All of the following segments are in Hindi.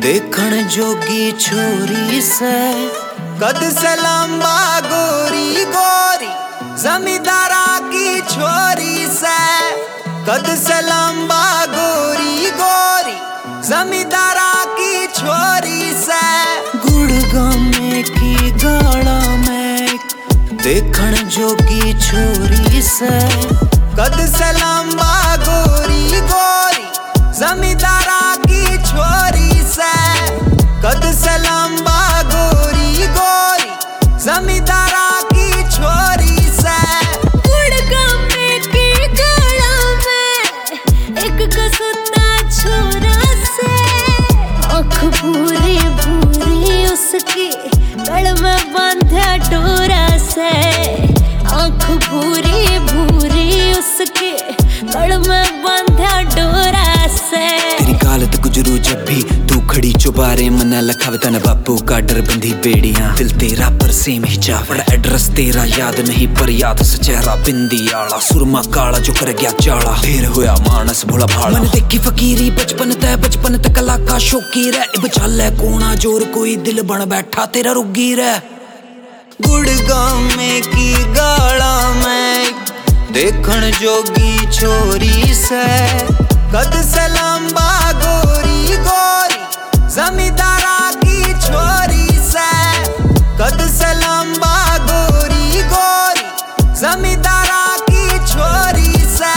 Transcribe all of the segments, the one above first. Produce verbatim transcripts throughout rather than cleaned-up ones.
देखण जोगी छोरी से कद से लंबा गोरी गोरी जमींदारा की छोरी से कद से लंबा गोरी गोरी जमींदारा की छोरी से गुड़गांव में की गाड़ा में देखण जोगी छोरी से कद से लंबा गोरी गोरी जमींदारा की छोरी से कद से लंबा गोरी गोरी जमींदारा की छोरी से गुड़गांव में की गाड़ा में एक कसुता छोरा से आँख भूरी भूरी उसकी गल में बांधा डोरा से आँख भूरी भूरी उसकी गल में बांधा डोरा से तेरी गालत गुजरू जब भी तू खड़ी चुबारे मना लखावे तन बापू का डर बंधी बेड़ियां दिल तेरा पर सेम ही चावड़ एड्रेस तेरा याद नहीं पर याद से चेहरा बिंदी आला सुरमा काला जो कर गया चाला फिर होया मानस भोला भाला मन देखी फकीरी बचपन तय बचपन तक कला का शौकी रे इब चले कोना जोर कोई दिल बन बैठा तेरा रुगी रे गुड़गांव में की गाड़ा में देखण जोगी छोरी से कद से लंबा गोरी गोरी जमींदारा की छोरी से कद से लंबा गोरी गोरी जमींदारा की छोरी से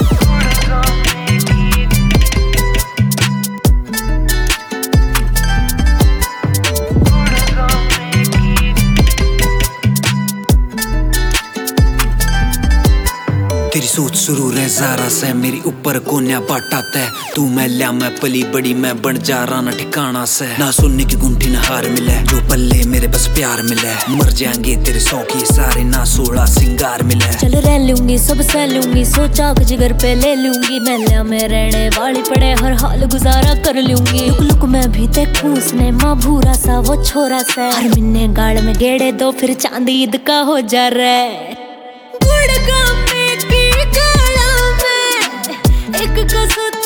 तेरी सोच शुरू रह जारा से मेरी ऊपर कोन्या बाटा तय तू मैं लिया मैं पली बड़ी मैं बन जा रहा ना ठिकाना से ना सुनने की गुंठी ना हार मिले जो पल्ले मेरे बस प्यार मिले मर जाएंगे तेरे सौखी सारे ना सोला सिंगार मिले चल रह लूंगी सब सह लूंगी सोचा कि जिगर पे ले लूंगी मैं लिया में रहने वाली पड़े हर हाल गुजारा कर लूंगी लुक लुक मैं भी देखूं उसने माँ भूरा सा वो छोरा सा हर महीने गाड़ में गेड़े दो फिर चांदी ईद का हो जा रहा गुड़गांव में की गाड़ा में एक कसुता